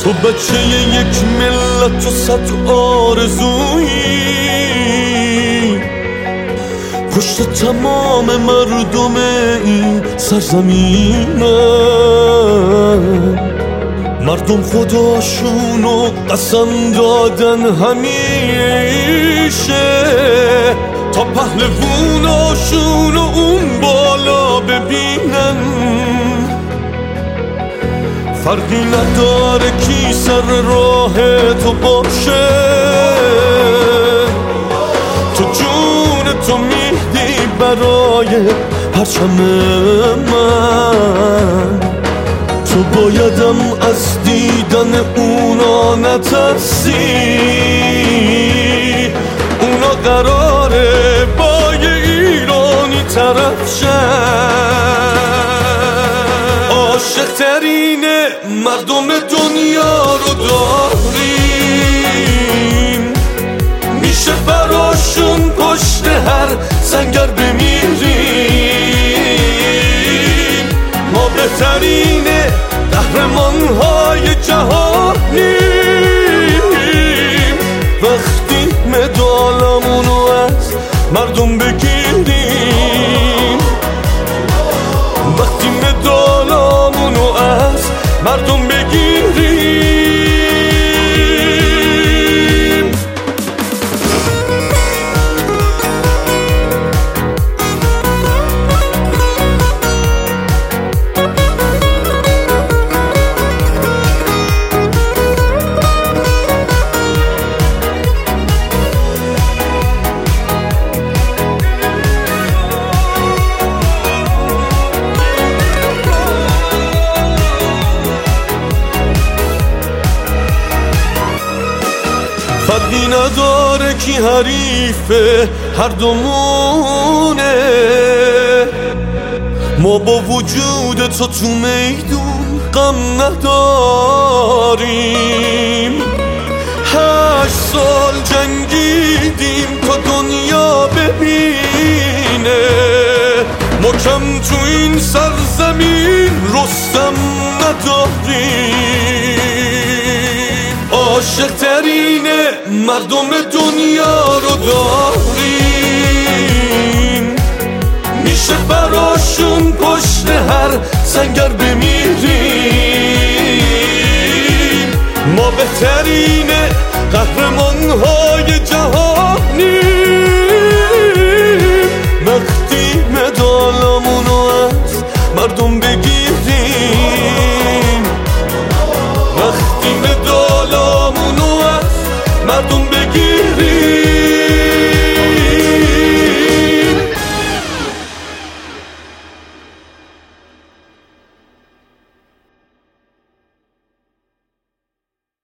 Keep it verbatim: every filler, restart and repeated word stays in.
تو بچه یک ملت و صد آرزویی، پشت تمام مردم این سرزمینم. مردم خداشونو قسم دادن همیشه تا پهلووناشونو اون بالا ببینن. فرقی نداره کی سر راه تو باشه، تو جون تو میدی برای پرچم من. تو بایدم از دیدن اونا نترسی، اونا قراره با یه ایرانی طرف شن. عاشق ترین مردم دنیا رو داریم، میشه براشون پشت هر سنگر بمیریم. ما بهترین قهرمان‌های جهانیم وقتی مدالمونو از مردم بگیریم، وقتی مدالمونو از مردم بگیریم. فرقی نداره کی حریفه، هر دومونه. ما با وجود تو تو میدون غم نداریم. هشت سال جنگیدیم تا دنیا ببینه، ما کم تو این سرزمین رستم نداریم. عاشق ترین مردم دنیا رو داریم، میشه براشون پشت هر سنگر بمیریم. ما بهترین قهرمان‌های جهان